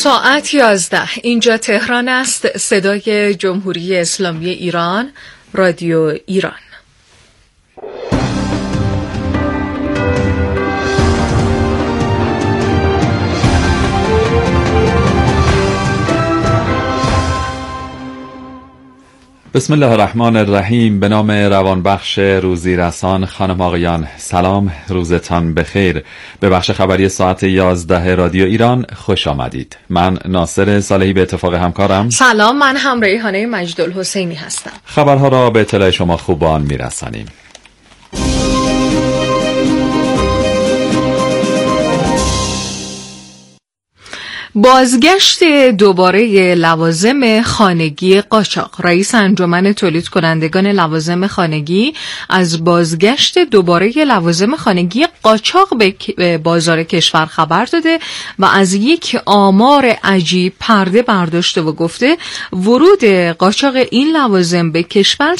ساعت 11 اینجا تهران است. صدای جمهوری اسلامی ایران، رادیو ایران. بسم الله الرحمن الرحیم. به نام روانبخش روزی رسان. خانم آقایان سلام، روزتان بخیر. به بخش خبری ساعت 11 رادیو ایران خوش آمدید. من ناصر صالحی به اتفاق همکارم. سلام، من هم ریحانه مجدالحسینی هستم. خبرها را به اطلاع شما خوبان میرسانیم. بازگشت دوباره لوازم خانگی قاچاق. رئیس انجمن تولید کنندگان لوازم خانگی از بازگشت دوباره لوازم خانگی قاچاق به بازار کشور خبر داده و از یک آمار عجیب پرده برداشته و گفته ورود قاچاق این لوازم به کشور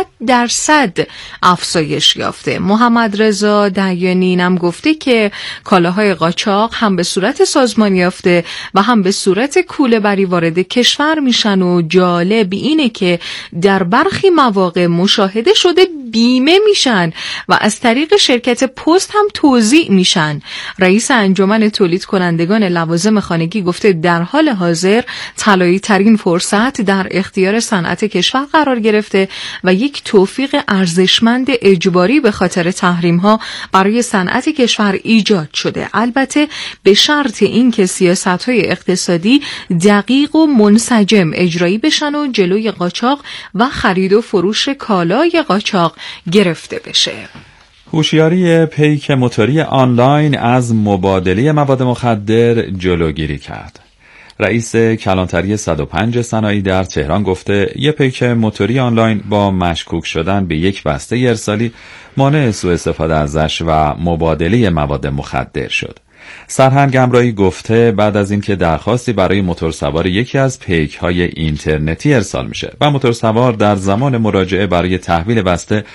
100% افزایش یافته. محمد رضا دهیانی هم گفته که کالاهای قاچاق هم به صورت سازمانی یافته و هم به صورت کوله بری وارد کشور میشن و جالب اینه که در برخی مواقع مشاهده شده بیمه میشن و از طریق شرکت پست هم توزیع میشن. رئیس انجمن تولید کنندگان لوازم خانگی گفته در حال حاضر طلایی ترین فرصت در اختیار صنعت کشور قرار گرفته و یک توفیق ارزشمند اجباری به خاطر تحریم ها برای صنعت کشور ایجاد شده، البته به شرط اینکه سیاست‌های اقتصادی دقیق و منسجم اجرایی بشن و جلوی قاچاق و خرید و فروش کالای قاچاق گرفته بشه. هوشیاری پیک موتوری آنلاین از مبادله مواد مخدر جلوگیری کرد. رئیس کلانتری 105 صنایع در تهران گفته یک پیک موتوری آنلاین با مشکوک شدن به یک بسته ارسالی مانع سوء استفاده ازش و مبادله مواد مخدر شد. سرهنگ امرایی گفته بعد از اینکه درخواستی برای موتورسوار یکی از پیک‌های اینترنتی ارسال میشه و موتورسوار در زمان مراجعه برای تحویل بسته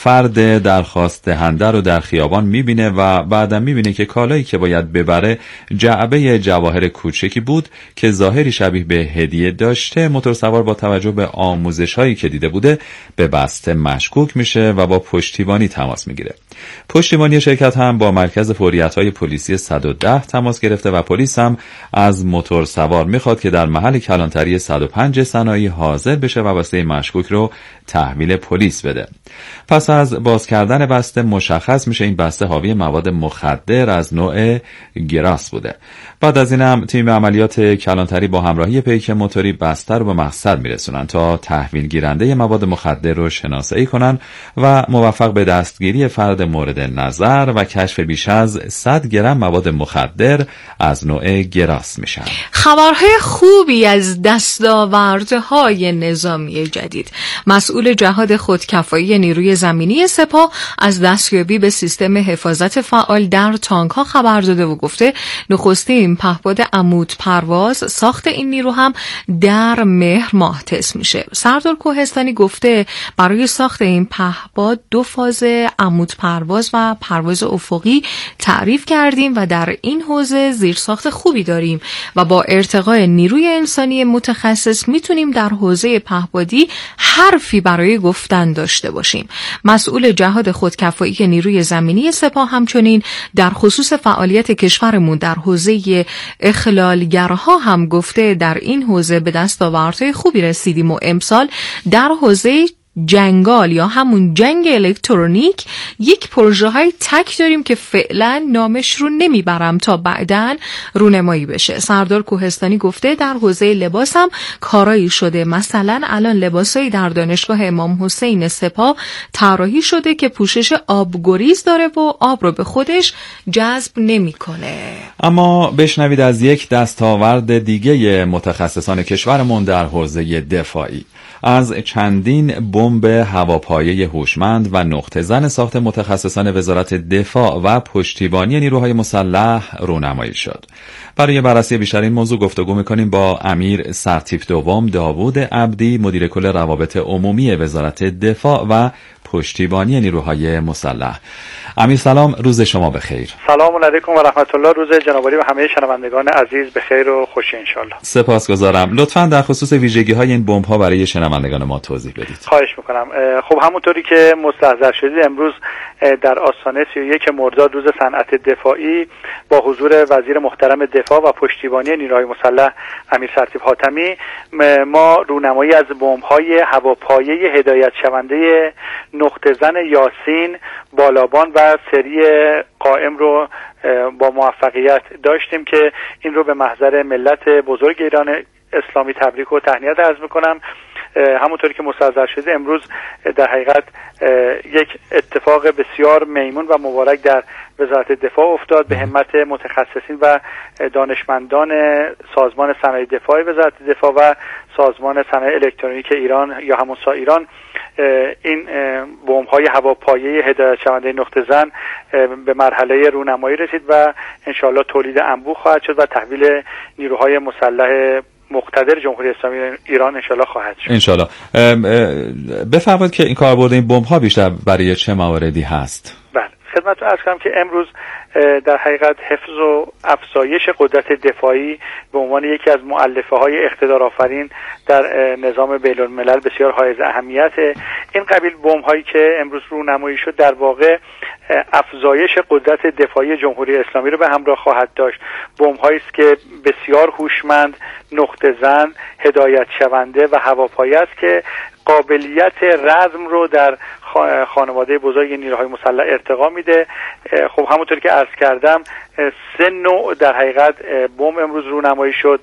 فرد درخواست دهنده رو در خیابان میبینه و بعداً میبینه که کالایی که باید ببره جعبه جواهر کوچکی بود که ظاهری شبیه به هدیه داشته. موتورسوار با توجه به آموزش‌هایی که دیده بوده به بسته مشکوک میشه و با پشتیبانی تماس میگیره. پشتیبانی شرکت هم با مرکز فوریت‌های پلیسی 110 تماس گرفته و پلیس هم از موتورسوار میخواد که در محل کلانتری 105 صنایع حاضر بشه و بسته مشکوک رو تحویل پلیس بده. پس از باز کردن بسته مشخص میشه این بسته حاوی مواد مخدر از نوع گراس بوده. بعد از این هم تیم عملیات کلانتری با همراهی پیک موتوری بسته رو به مقصد میرسونن تا تحویل گیرنده مواد مخدر رو شناسایی کنن و موفق به دستگیری فرد مورد نظر و کشف بیش از 100 گرم مواد مخدر از نوع گراس میشن. خبرهای خوبی از دستاوردهای نظامی جدید. مسئول جهاد خودکفایی نیروی زمینی سپاه از دستیابی به سیستم حفاظت فعال در تانک‌ها خبر داده و گفته نخستین پهپاد عمود پرواز ساخت این نیرو هم در مهر ماه تست میشه. سردار کوهستانی گفته برای ساخت این پهپاد 2 فاز عمود پرواز و پرواز افقی تعریف کردیم و در این حوزه زیرساخت خوبی داریم و با ارتقاء نیروی انسانی متخصص میتونیم در حوزه پهپادی حرفی برای گفتن داشته باشیم. مسئول جهاد خودکفایی نیروی زمینی سپاه همچنین در خصوص فعالیت کشورمون در حوزه اخلالگرها هم گفته در این حوزه به دستاوردهای خوبی رسیدیم و امسال در حوزه جنگال یا همون جنگ الکترونیک یک پروژه های تک داریم که فعلا نامش رو نمیبرم تا بعداً رونمایی بشه. سردار کوهستانی گفته در حوزه لباس هم کارایی شده. مثلا الان لباسایی در دانشگاه امام حسین سپاه طراحی شده که پوشش آبگریز داره و آب رو به خودش جذب نمیکنه. اما بشنوید از یک دستاورد دیگه متخصصان کشورمون در حوزه دفاعی. از چندین بمب هواپایه هوشمند و نقطه زن ساخت متخصصان وزارت دفاع و پشتیبانی نیروهای مسلح رونمایی شد. برای بررسی بیشتر این موضوع گفتگو می‌کنیم با امیر سرتیپ دوم داوود عبدی، مدیر کل روابط عمومی وزارت دفاع و پشتیبانی نیروهای مسلح. امیر سلام، روز شما بخیر. سلام علیکم و رحمت الله. روز جناب عالی و همه شنوندگان عزیز بخیر و خوشی انشالله. سپاسگزارم. لطفاً در خصوص ویژگی‌های این بمب‌ها برای شنوندگان ما توضیح بدید. خواهش میکنم. خب همونطوری که مستحضر شدید امروز در آستانه 31 مرداد روز صنعت دفاعی با حضور وزیر محترم دفاع و پشتیبانی نیروهای مسلح امیر سرتیپ حاتمی ما رونمایی از بمب‌های هواپایه هدایت شونده نقطه زن یاسین، بالابان و سری قائم رو با موفقیت داشتیم که این رو به محضر ملت بزرگ ایران اسلامی تبریک و تهنیت عرض میکنم. همونطوری که مستحضر شده امروز در حقیقت یک اتفاق بسیار میمون و مبارک در وزارت دفاع افتاد به همت متخصصین و دانشمندان سازمان صنایع دفاعی وزارت دفاع و سازمان صنایع الکترونیک ایران یا همون ایران. این بمب‌های هواپایه هدایت شونده نقطه زن به مرحله رونمایی رسید و انشاءالله تولید انبوه خواهد شد و تحویل نیروهای مسلح مقتدر جمهوری اسلامی ایران انشالله خواهد شد. انشالله. بفرمایید که این کاربرد این بمب‌ها بیشتر برای چه مواردی هست؟ بله، خدمتتون عرض کنم که امروز در حقیقت حفظ و افزایش قدرت دفاعی به عنوان یکی از مؤلفه‌های اقتدارآفرین در نظام بین‌الملل بسیار حائز اهمیت. این قبیل بمب‌هایی که امروز رونمایی شد در واقع افزایش قدرت دفاعی جمهوری اسلامی رو به همراه خواهد داشت. بمب‌هایی است که بسیار هوشمند، نقطه زن، هدایت شونده و هواپایه است که قابلیت رزم رو در خانواده بزرگ نیروهای مسلح ارتقا میده. خب همونطور که عرض کردم 3 نوع در حقیقت بمب امروز رونمایی شد.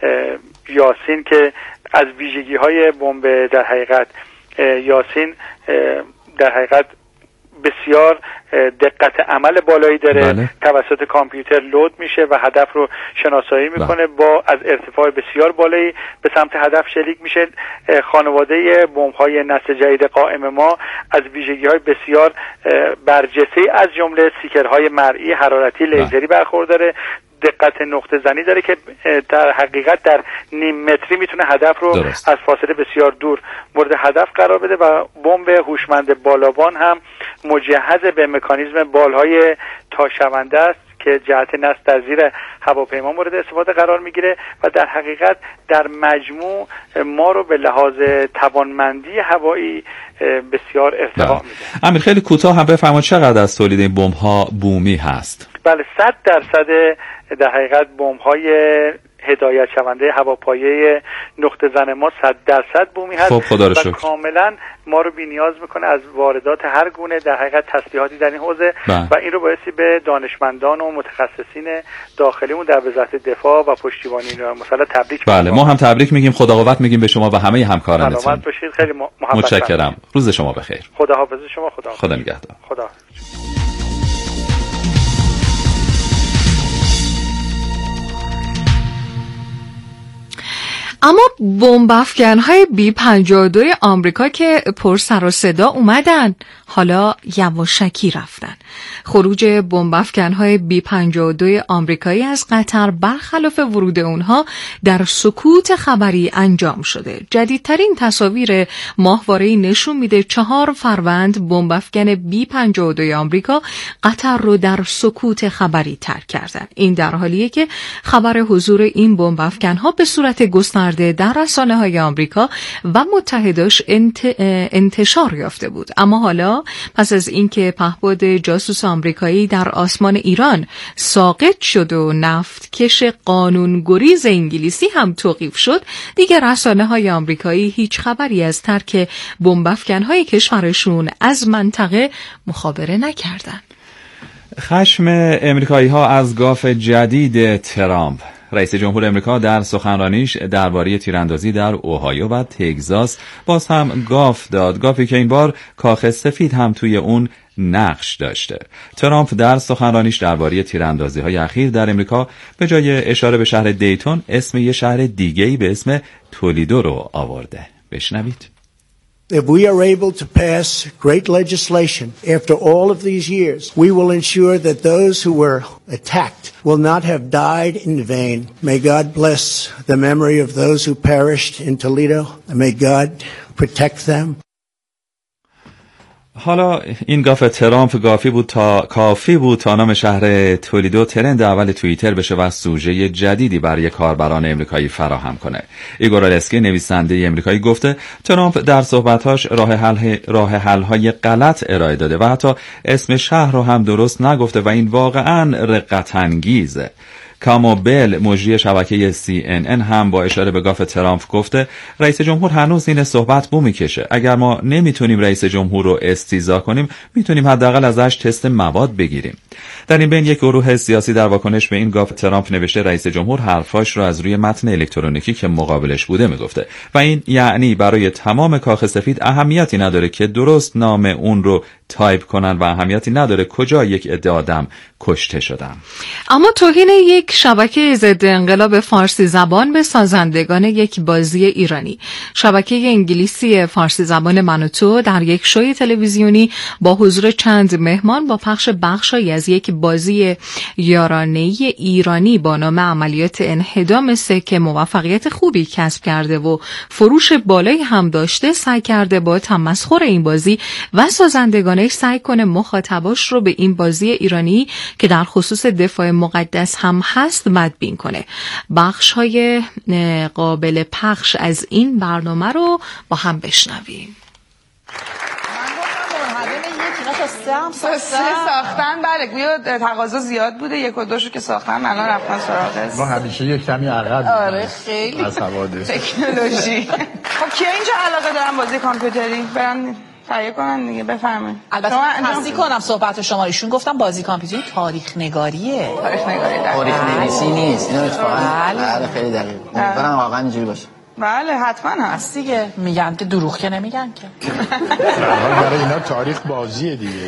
یاسین که از ویژگی‌های بمب در حقیقت یاسین در حقیقت بسیار دقت عمل بالایی داره. بله. توسط کامپیوتر لود میشه و هدف رو شناسایی میکنه. با از ارتفاع بسیار بالایی به سمت هدف شلیک میشه. خانواده بمب‌های نسل جدید قائم ما از ویژگی‌های بسیار برجسته از جمله سیکرهای مرئی حرارتی لیزری برخورداره. دقت نقطه زنی داره که در حقیقت در نیم متری میتونه هدف رو از فاصله بسیار دور مورد هدف قرار بده و بمب هوشمند بالابان هم مجهز به مکانیزم بالهای تاشونده است که جهت نصب در زیر هواپیما مورد استفاده قرار میگیره و در حقیقت در مجموع ما رو به لحاظ توانمندی هوایی بسیار ارتقا میده. امیر خیلی کوتاه هم بفرمایید چقدر از تولید این بمب‌ها بومی هست؟ بله 100% در حقیقت بمب‌های هدایت شونده هواپایه نقطه زن ما 100% بومی هست. خب خدا رو شکر. و کاملا ما رو بی‌نیاز میکنه از واردات هر گونه در حقیقت تسلیحاتی در این حوزه و این رو بایستی به دانشمندان و متخصصین داخلیمون در وزارت دفاع و پشتیبانی نیروهای مسلح تبریک. بله ما هم تبریک میگیم، خدا قوت میگیم به شما و همه همکارانتون. سلامت باشید. خیلی محبت. متشکرم. روز شما بخیر. خداحافظ شما. خدا نگهدار. خدا. اما بمب افکن‌های B-52 آمریکا که پر سر و صدا اومدن حالا یواشکی رفتن. خروج بمب افکن‌های B-52 آمریکایی از قطر برخلاف ورود اونها در سکوت خبری انجام شده. جدیدترین تصاویر ماهواره‌ای نشون میده 4 فروند بمب افکن B-52 آمریکا قطر رو در سکوت خبری ترک کردن. این در حالیه که خبر حضور این بمب افکن‌ها به صورت گسترده در رسانه‌های آمریکا و متحداش انتشار یافته بود. اما حالا پس از اینکه پهپاد جاسوس آمریکایی در آسمان ایران ساقط شد و نفتکش قانونگریز انگلیسی هم توقیف شد، دیگر رسانه‌های آمریکایی هیچ خبری از ترک بمب افکن‌های کشورشون از منطقه مخابره نکردند. خشم امریکایی‌ها از گاف جدید ترامپ. رئیس جمهور امریکا در سخنرانیش درباره تیراندازی در اوهایو و تگزاس باز هم گاف داد، گافی که این بار کاخ سفید هم توی اون نقش داشته. ترامپ در سخنرانیش درباره تیراندازی‌های اخیر در امریکا به جای اشاره به شهر دیتون اسم یه شهر دیگه‌ای به اسم تولیدو رو آورده. بشنوید. If we are able to pass great legislation after all of these years, we will ensure that those who were attacked will not have died in vain. May God bless the memory of those who perished in Toledo, and may God protect them. حالا این گاف ترامپ کافی بود تا نام شهر تولیدو ترند اول توییتر بشه و سوژه جدیدی برای کاربران امریکایی فراهم کنه. ایگور آلسکی نویسنده امریکایی گفته ترامپ در صحبتاش راه حل‌های غلط ارائه داده و حتی اسم شهر رو هم درست نگفته و این واقعاً رقت انگیزه. کاموبل مجری شبکه CNN هم با اشاره به گاف ترامپ گفته رئیس جمهور هنوز این صحبت بو میکشه. اگر ما نمیتونیم رئیس جمهور رو استیضاح کنیم میتونیم حداقل ازش تست مواد بگیریم. در این بین یک گروه سیاسی در واکنش به این گاف ترامپ نوشته رئیس جمهور حرفاش رو از روی متن الکترونیکی که مقابلش بوده میگفته و این یعنی برای تمام کاخ سفید اهمیتی نداره که درست نام اون رو تایپ کنن و اهمیتی نداره کجا یک عده آدم کشته شدن. اما توهین یک شبکه ضد انقلاب فارسی زبان به سازندگان یک بازی ایرانی. شبکه انگلیسی فارسی زبان من و تو در یک شوی تلویزیونی با حضور چند مهمان با پخش بخشی از یک بازی یارانه‌ای ایرانی با نام عملیات انهدام 3 که موفقیت خوبی کسب کرده و فروش بالایی هم داشته سعی کرده با تمسخر این بازی و سازندگانش سعی کنه مخاطباش رو به این بازی ایرانی که در خصوص دفاع مقدس هم هست بدبین کنه. بخش‌های قابل پخش از این برنامه رو با هم بشنویم. سه ساختن بله گویا تقاضا زیاد بوده 1 و 2 شو که ساختن الان رفتن سراغ ما همیشه یک کمی عقب آره خیلی از حوادث تکنولوژی. خب کیا اینجا علاقه دارن بازی کامپیوتری برن تهیه کنن دیگه بفرمایید. البته تصدیق کنم صحبت شما ایشون گفتم بازی کامپیوتری تاریخ نگاریه. تاریخ نویسی نیست. اینو اتفاقا خیلی دقیق. امیدوارم واقعا اینجوری باشه. بله حتما هست دیگه. میگن که دروغ که نمیگن که. برای اینا تاریخ بازیه دیگه.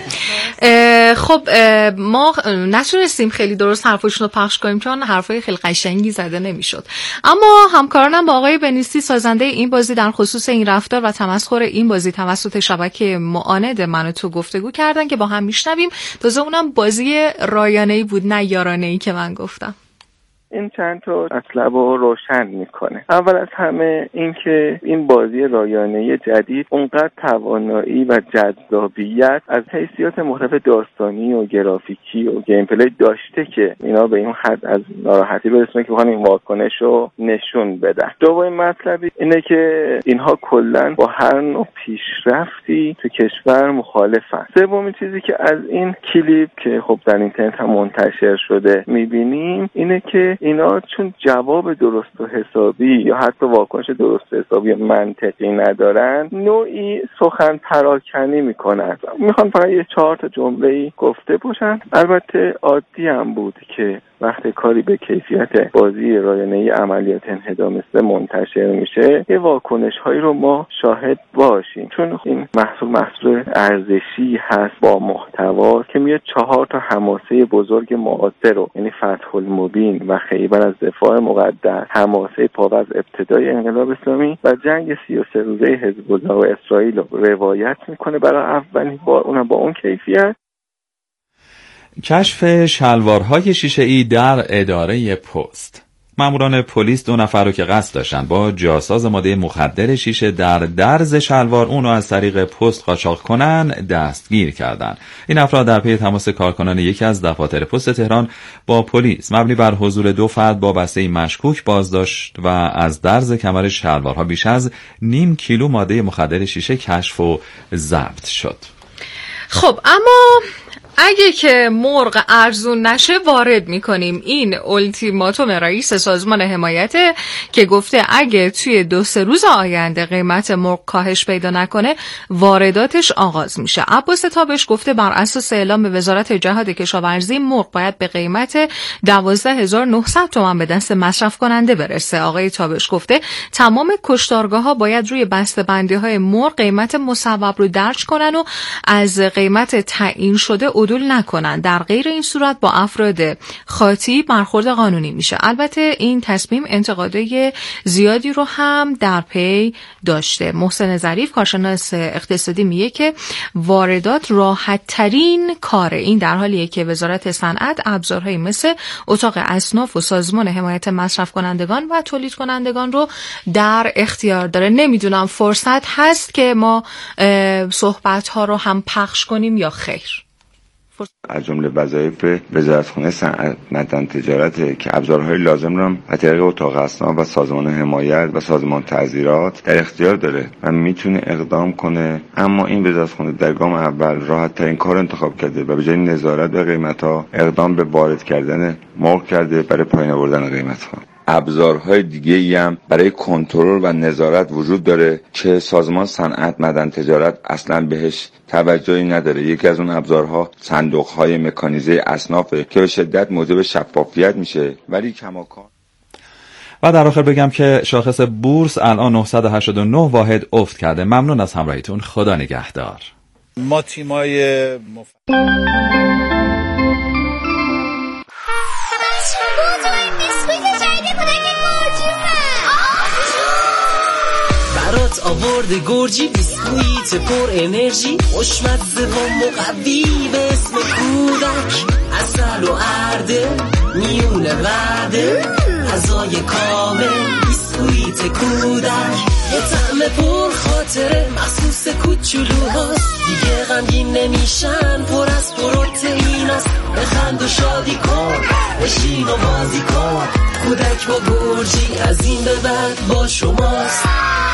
خب ما نتونستیم خیلی درست حرفشون رو پخش کنیم چون حرفای خیلی قشنگی زده نمیشد. اما همکارانم با آقای بنیستی سازنده این بازی در خصوص این رفتار و تمسخر این بازی توسط شبکه معاند من و تو گفتگو کردن که با هم میشنویم. تازه اونم بازی رایانه‌ای بود نه یارانه‌ای که من گفتم. این چند تا مطلب رو روشن میکنه. اول از همه این که این بازی رایانه‌ای جدید اونقدر توانایی و جذابیت از حیثیات مختلف داستانی و گرافیکی و گیم پلی داشته که اینا به این حد از ناراحتی برسونه که بخوان این واکنش رو نشون بدن. دومین مطلبی اینه که اینها کلا با هر نوع پیشرفتی تو کشور مخالفن. سومین چیزی که از این کلیپ که خب در اینترنت هم منتشر شده میبینیم اینه که اینا چون جواب درست و حسابی یا حتی واکنش درست و حسابی منطقی ندارن نوعی سخن پراکنی میکنن. میخوان فقط یه 4 تا جمله‌ای گفته باشن. البته عادی هم بود که وقتی کاری به کیفیت بازی رایانه‌ای عملیات انهدام 3 منتشر میشه یه واکنش‌هایی رو ما شاهد باشیم چون این محصول ارزشی هست با محتوا که میاد 4 تا حماسه بزرگ معاصر رو یعنی فتح المبین و خیبر از دفاع مقدس، حماسه پاوز ابتدای انقلاب اسلامی و جنگ 33 روزه حزب الله و اسرائیل رو روایت میکنه برای اولین بار اونم با اون کیفیت. کشف شلوارهای شیشه‌ای در اداره پست. ماموران پلیس 2 نفر رو که قصد داشتن با جاساز ماده مخدر شیشه در درز شلوار اونو از طریق پست قاچاق کنن دستگیر کردن. این افراد در پی تماس کارکنان یکی از دفاتر پست تهران با پلیس مبنی بر حضور 2 فرد با بسته مشکوک بازداشت و از درز کمر شلوارها بیش از نیم کیلو ماده مخدر شیشه کشف و ضبط شد. خب اما اگه که مرغ ارزون نشه وارد میکنیم. این التیماتوم رئیس سازمان حمایته که گفته اگه توی 2-3 روز آینده قیمت مرغ کاهش پیدا نکنه وارداتش آغاز میشه. عباس تابش گفته بر اساس اعلام وزارت جهاد کشاورزی مرغ باید به قیمت 12900 تومان به دست مصرف کننده برسه. آقای تابش گفته تمام کشتارگاه‌ها باید روی بسته‌بندی‌های مرغ قیمت مصوب رو درج کنن و از قیمت تعیین شده عدول نکنن. در غیر این صورت با افراد خاطی برخورد قانونی میشه. البته این تصمیم انتقادهای زیادی رو هم در پی داشته. محسن ظریف کارشناس اقتصادی میگه که واردات راحت ترین کاره. این در حالیه که وزارت صنعت ابزارهایی مثل اتاق اصناف و سازمان حمایت مصرف کنندگان و تولید کنندگان رو در اختیار داره. نمیدونم فرصت هست که ما صحبت ها رو هم پخش کنیم یا خیر؟ از جمله وظایف وزارتخانه صنعت معدن تجارت که ابزارهای لازم را از طریق اتاق اصناف و سازمان حمایت و سازمان تعزیرات در اختیار داره و میتونه اقدام کنه، اما این وزارتخانه در گام اول راحت ترین کار انتخاب کرده و به جای نظارت به قیمت‌ها اقدام به وارد کردن مرغ کرده برای پایین آوردن قیمت‌ها. ابزارهای دیگه‌ای هم برای کنترل و نظارت وجود داره که سازمان صنعت معدن تجارت اصلا بهش توجهی نداره. یکی از اون ابزارها صندوق‌های مکانیزه اصنافه که به شدت موجب شفافیت میشه ولی کماکان. و در آخر بگم که شاخص بورس الان 989 واحد افت کرده. ممنون از همراهیتون. خدا نگهدار. ما تیمای برات آورده گرجی بیسکویت پر انرژی خوشمزه و مقوی به اسم کودک، عسل و ارده میونه وعده غذای کامل بیسکویت کودک، یه طعم پر خاطره مخصوص کوچولوهاست، دیگه غمگین نمیشن پر از پروتئیناست، بخند و شادی کن بشین و بازی کن، کودک با گرجی از این به بعد با شماست.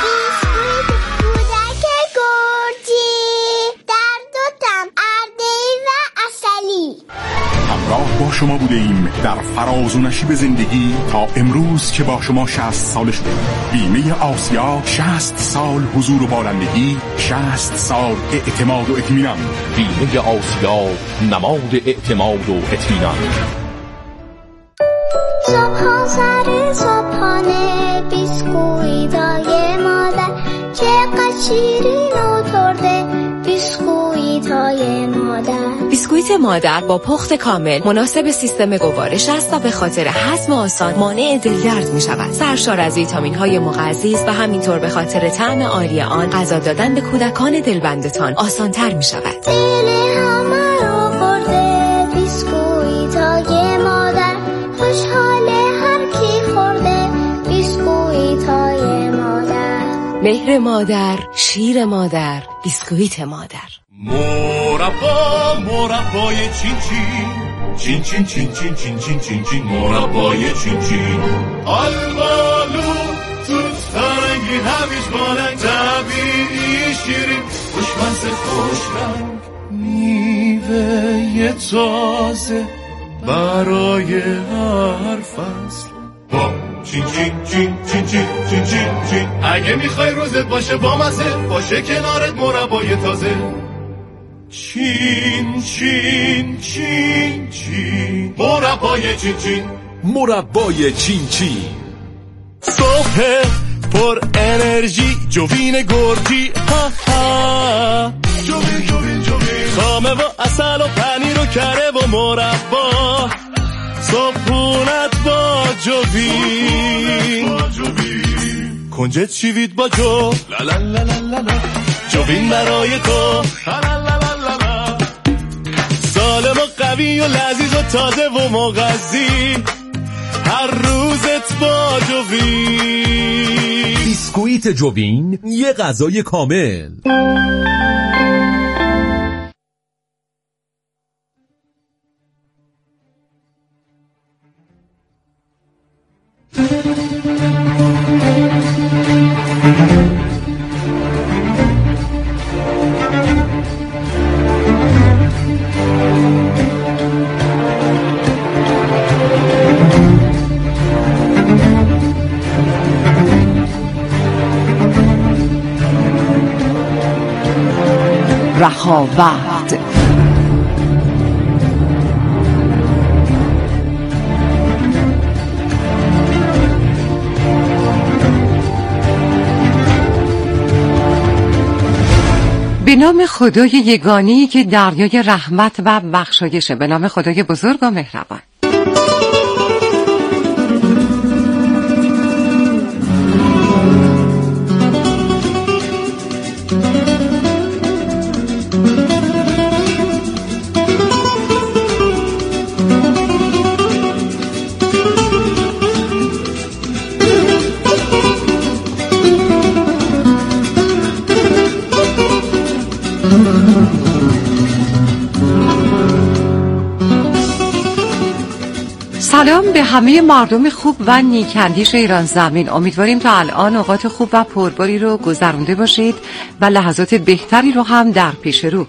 همراه با شما بوده ایم در فراز و نشیب زندگی تا امروز که با شما 60 سال شده. بیمه آسیا 60 سال حضور و بالندگی، 60 سال اعتماد و اطمینان. بیمه آسیا نماد اعتماد و اطمینان. صبح سر صبحانه بیسکویتای مادر چقدر شیرین و ترده، بیسکویتای مادر. بیسکویت مادر با پخت کامل مناسب سیستم گوارش است و به خاطر هضم آسان مانع دلدرد می شود. سرشار از ویتامین های مغذی است و همینطور به خاطر طعم عالی آن غذا دادن به کودکان دلبندتان آسان تر می شود. دل همه رو برده بیسکویتای مادر، خوشحاله هر کی خورده بیسکویتای مادر. مهر مادر، شیر مادر، بیسکویت مادر. مربای چین چین چین چین چین چین چین چین چین مربای چین چین آلبالو توت فرنگی هویج بالنگ طبیعی شیرین خوشمزه خوشرنگ میوه تازه برای هر فصل با چین چین چین چین چین چین چین چین. اگه میخوای روزت باشه با مزه باشه کنارت مربای تازه چین چین چین چین مربای چین چین مربای چین چین. صبح پر انرژی جوین گرجی ها ها جوین جوین جوین خامه و عسل و پنیر و کره و مربا صبحونت با جوین کنجد شیوید با جو لا لا لا لا لا جوین برای تو سالم و قوی و لذیذ و تازه و مغذی هر روزت با جوین. بیسکویت جوین، یه غذای کامل. رهاورد. به نام خدای یگانی که دریای رحمت و بخشایشه، به نام خدای بزرگ و مهربان. سلام به همه مردم خوب و نیک‌اندیش ایران زمین. امیدواریم تا الان اوقات خوب و پرباری رو گذرونده باشید و لحظات بهتری رو هم در پیش رو.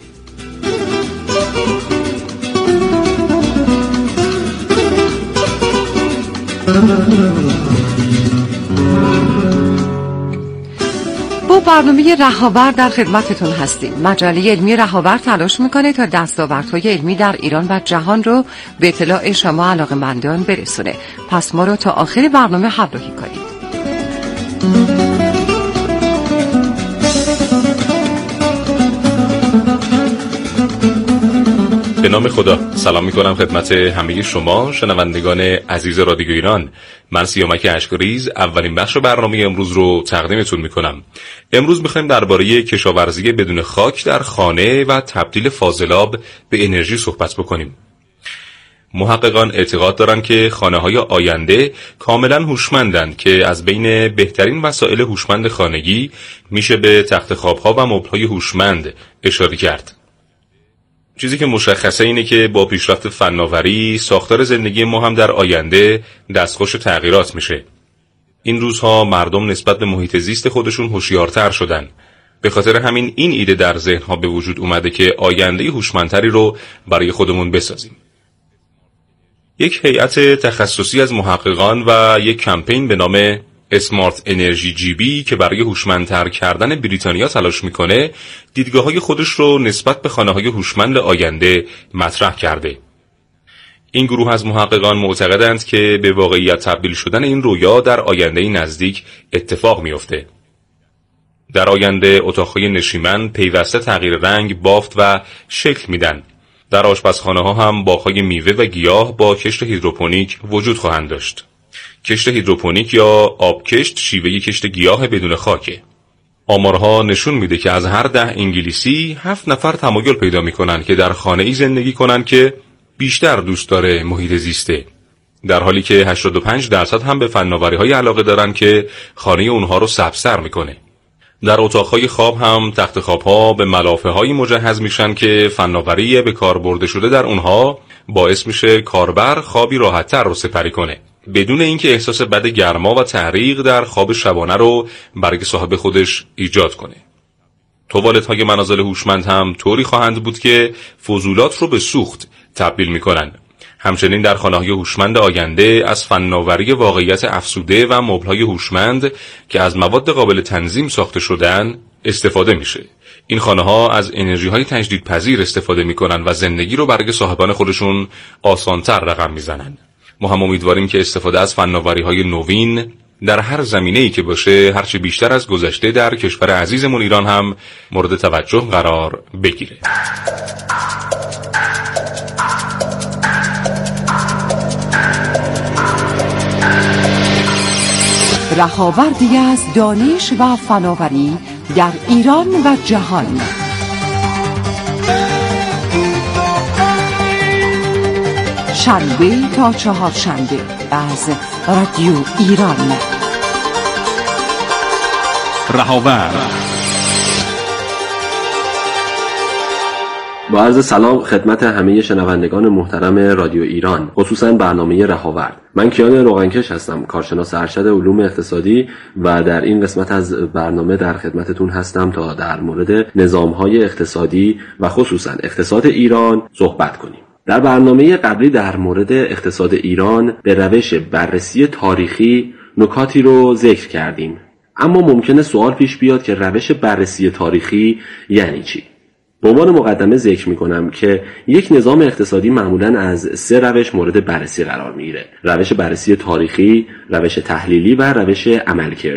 با برنامه رهاور در خدمتتون هستیم. مجله علمی رهاور تلاش میکنه تا دستاوردهای علمی در ایران و جهان رو به اطلاع شما علاقه‌مندان برسونه. پس ما رو تا آخر برنامه همراهی کنید. به نام خدا سلام میکنم خدمت همه شما شنوندگان عزیز رادیو ایران. من سیامک اشکریز اولین بخش برنامه امروز رو تقدیمتون میکنم. امروز میخوایم درباره کشاورزی بدون خاک در خانه و تبدیل فاضلاب به انرژی صحبت بکنیم. محققان اعتقاد دارند که خانه‌های آینده کاملا هوشمندند که از بین بهترین وسایل هوشمند خانگی میشه به تخت خواب‌ها و مبل‌های هوشمند اشاره کرد. چیزی که مشخصه اینه که با پیشرفت فناوری ساختار زندگی ما هم در آینده دستخوش تغییرات میشه. این روزها مردم نسبت به محیط زیست خودشون هوشیارتر شدن. به خاطر همین این ایده در ذهنها به وجود اومده که آینده هوشمندتری رو برای خودمون بسازیم. یک هیئت تخصصی از محققان و یک کمپین به نام اسمارت انرژی جی که برای هوشمندتر کردن بریتانیا تلاش میکنه، دیدگاه‌های خودش رو نسبت به خانه‌های هوشمند آینده مطرح کرده. این گروه از محققان معتقدند که به واقعیت تبدیل شدن این رویا در آینده نزدیک اتفاق میفته. در آینده اتاق‌های نشیمن پیوسته تغییر رنگ، بافت و شکل میدن. در آشپزخانه‌ها هم باغ‌های میوه و گیاه با کشت هیدروپونیک وجود خواهند داشت. کشت هیدروپونیک یا آبکشت شیوه کشت گیاه بدون خاکه. آمارها نشون میده که از هر 10 انگلیسی 7 نفر تمایل پیدا میکنن که در خانه‌ای زندگی کنن که بیشتر دوست داره محیط زیسته، در حالی که 85% هم به فناوری‌های علاقه دارن که خانه اونها رو سبزتر میکنه. در اتاق‌های خواب هم تخت خواب‌ها به ملافه‌هایی مجهز میشن که فناوری به کار برده شده در اونها باعث میشه کاربر خوابی راحت‌تر رو سپری کنه، بدون اینکه احساس بد گرما و تحریق در خواب شبانه رو برای صاحب خودش ایجاد کنه. توالت‌های منازل هوشمند هم طوری خواهند بود که فضولات رو به سوخت تبدیل می‌کنن. همچنین در خانه‌های هوشمند آینده از فناوری واقعیت افزوده و مبل‌های هوشمند که از مواد قابل تنظیم ساخته شدن استفاده میشه. این خانه‌ها از انرژی‌های تجدیدپذیر استفاده می‌کنن و زندگی رو برای صاحبان خودشون آسان‌تر رقم می‌زنن. ما هم امیدواریم که استفاده از فناوری‌های نوین در هر زمینه‌ای که باشه هرچه بیشتر از گذشته در کشور عزیزمون ایران هم مورد توجه قرار بگیره. رهاوردی از دانش و فناوری در ایران و جهان. شنبه تا چهارشنبه از رادیو ایران. رهاورد. با عرض سلام خدمت همه شنوندگان محترم رادیو ایران، خصوصا برنامه رهاورد. من کیان روغنکش هستم، کارشناس ارشد علوم اقتصادی و در این قسمت از برنامه در خدمتتون هستم تا در مورد نظام‌های اقتصادی و خصوصا اقتصاد ایران صحبت کنیم. در برنامه قبلی در مورد اقتصاد ایران به روش بررسی تاریخی نکاتی رو ذکر کردیم، اما ممکنه سوال پیش بیاد که روش بررسی تاریخی یعنی چی؟ به عنوان مقدمه ذکر می‌کنم که یک نظام اقتصادی معمولاً از 3 روش مورد بررسی قرار می‌گیره: روش بررسی تاریخی، روش تحلیلی و روش عملکردی.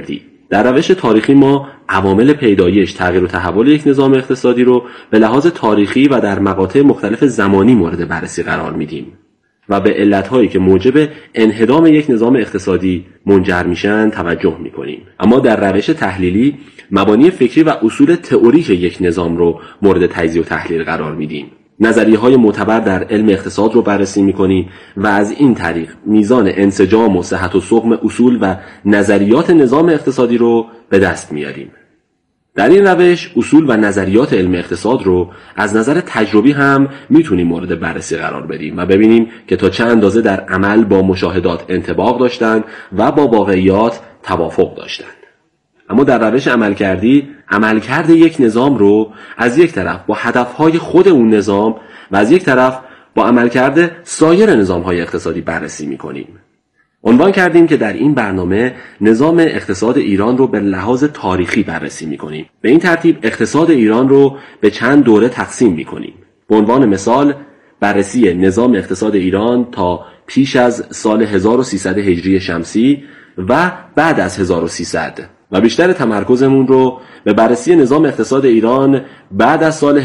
در روش تاریخی ما عوامل پیدایش، تغییر و تحول یک نظام اقتصادی رو به لحاظ تاریخی و در مقاطع مختلف زمانی مورد بررسی قرار میدیم و به علتهایی که موجب انهدام یک نظام اقتصادی منجر میشن توجه میکنیم. اما در روش تحلیلی مبانی فکری و اصول تئوریک یک نظام رو مورد تجزیه و تحلیل قرار میدیم. نظریه‌های معتبر در علم اقتصاد رو بررسی می‌کنیم و از این طریق میزان انسجام و صحت و سقم اصول و نظریات نظام اقتصادی رو به دست میاریم. در این روش اصول و نظریات علم اقتصاد رو از نظر تجربی هم میتونیم مورد بررسی قرار بدیم و ببینیم که تا چه اندازه در عمل با مشاهدات انطباق داشتن و با واقعیات توافق داشتن. اما در روش عملکردی، عملکرد یک نظام رو از یک طرف با هدفهای خود اون نظام و از یک طرف با عملکرد سایر نظامهای اقتصادی بررسی می‌کنیم. عنوان کردیم که در این برنامه نظام اقتصاد ایران رو به لحاظ تاریخی بررسی می‌کنیم. به این ترتیب اقتصاد ایران رو به چند دوره تقسیم می‌کنیم. به عنوان مثال بررسی نظام اقتصاد ایران تا پیش از سال 1300 هجری شمسی و بعد از 1300 و بیشتر تمرکزمون رو به بررسی نظام اقتصاد ایران بعد از سال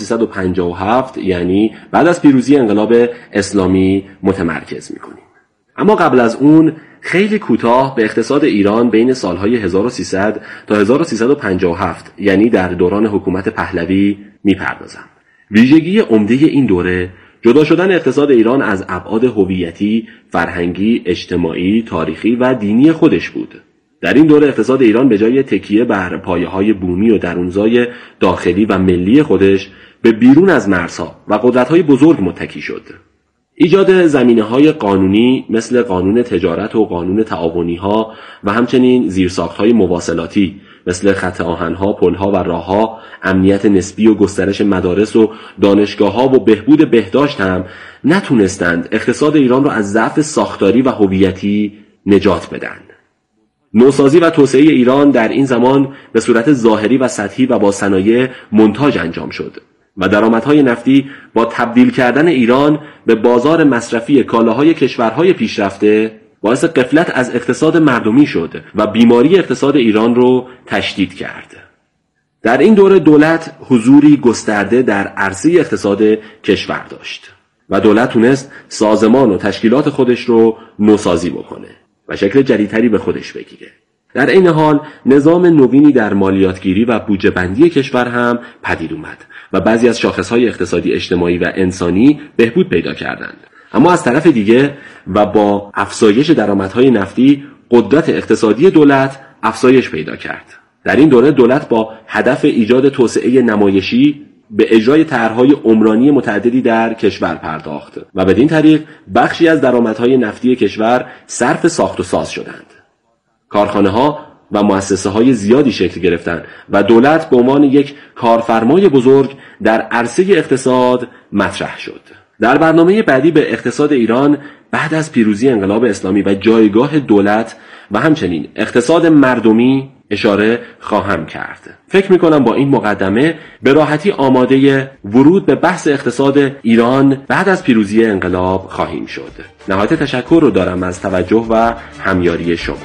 1357 یعنی بعد از پیروزی انقلاب اسلامی متمرکز می‌کنیم. اما قبل از اون خیلی کوتاه به اقتصاد ایران بین سالهای 1300 تا 1357 یعنی در دوران حکومت پهلوی میپردازم. ویژگی عمده این دوره جدا شدن اقتصاد ایران از ابعاد هویتی، فرهنگی، اجتماعی، تاریخی و دینی خودش بود. در این دوره اقتصاد ایران به جای تکیه بر پایه‌های بومی و درونزای داخلی و ملی خودش به بیرون از مرزها و قدرت‌های بزرگ متکی شد. ایجاد زمینه‌های قانونی مثل قانون تجارت و قانون تعاونی‌ها و همچنین زیرساخت‌های مواصلاتی مثل خط آهن‌ها، پل‌ها و راه‌ها، امنیت نسبی و گسترش مدارس و دانشگاه‌ها و بهبود بهداشت هم نتونستند اقتصاد ایران را از ضعف ساختاری و هویتی نجات بدن. نوسازی و توسعه ایران در این زمان به صورت ظاهری و سطحی و با صنایع مونتاژ انجام شد و درآمدهای نفتی با تبدیل کردن ایران به بازار مصرفی کالاهای کشورهای پیشرفته باعث غفلت از اقتصاد مردمی شد و بیماری اقتصاد ایران رو تشدید کرد. در این دوره دولت حضوری گسترده در عرصه اقتصاد کشور داشت و دولت تونست سازمان و تشکیلات خودش رو نوسازی بکنه و شکل جدیدتری به خودش بگیره. در این حال نظام نوینی در مالیاتگیری و بودجه بندی کشور هم پدید اومد و بعضی از شاخصهای اقتصادی اجتماعی و انسانی بهبود پیدا کردند. اما از طرف دیگه و با افزایش درآمدهای نفتی قدرت اقتصادی دولت افزایش پیدا کرد. در این دوره دولت با هدف ایجاد توسعه نمایشی به اجرای طرح‌های عمرانی متعددی در کشور پرداخت و بدین طریق بخشی از درآمدهای نفتی کشور صرف ساخت و ساز شدند. کارخانه‌ها و مؤسسه‌های زیادی شکل گرفتند و دولت به عنوان یک کارفرمای بزرگ در عرصه اقتصاد مطرح شد. در برنامه بعدی به اقتصاد ایران بعد از پیروزی انقلاب اسلامی و جایگاه دولت و همچنین اقتصاد مردمی اشاره خواهم کرد. فکر می‌کنم با این مقدمه به راحتی آماده ورود به بحث اقتصاد ایران بعد از پیروزی انقلاب خواهیم شد. نهایت تشکر رو دارم از توجه و همیاری شما.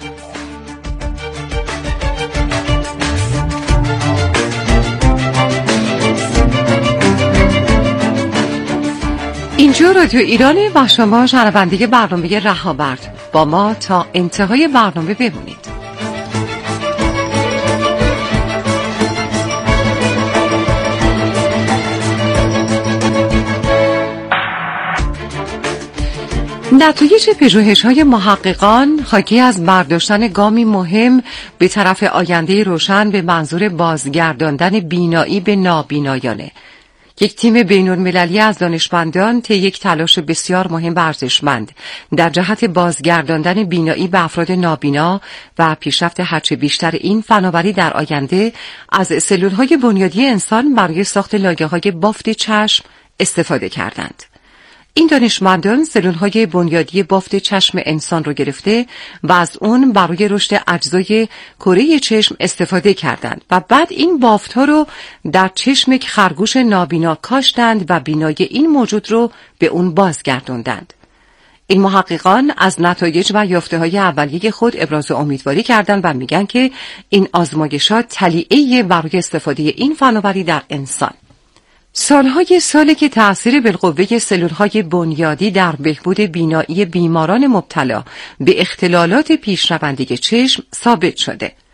اینجا رادیو ایرانه و شما شنونده برنامه رهاورد. با ما تا انتهای برنامه بمونید. نتایج پژوهش‌های محققان حاکی از برداشتن گامی مهم به طرف آینده روشن به منظور بازگرداندن بینایی به نابینایانه. یک تیم بین‌المللی از دانشمندان طی یک تلاش بسیار مهم و ارزشمند در جهت بازگرداندن بینایی به افراد نابینا و پیشرفت هرچه بیشتر این فناوری در آینده از سلول‌های بنیادی انسان برای ساخت لایه‌های بافت چشم استفاده کردند. این دانشمندان سلول‌های بنیادی بافت چشم انسان رو گرفته و از اون برای رشد اجزای کره چشم استفاده کردند و بعد این بافت‌ها رو در چشم یک خرگوش نابینا کاشتند و بینایی این موجود رو به اون بازگردوندند. این محققان از نتایج و یافته‌های اولیه خود ابراز امیدواری کردند و میگن که این آزمایشات تلیعه برای استفاده این فناوری در انسان. سالهای ساله که تأثیر بالقوه سلولهای بنیادی در بهبود بینایی بیماران مبتلا به اختلالات پیشرونده چشم ثابت شده.